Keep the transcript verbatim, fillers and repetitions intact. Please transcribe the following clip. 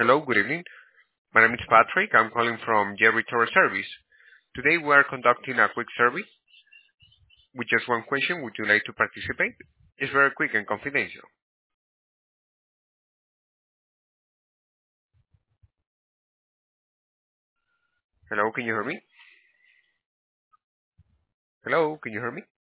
Hello, good evening. My name is Patrick. I'm calling from Jerry Torres Service. Today we are conducting a quick survey with just one question. Would you like to participate? It's very quick and confidential. Hello, can you hear me? Hello, can you hear me?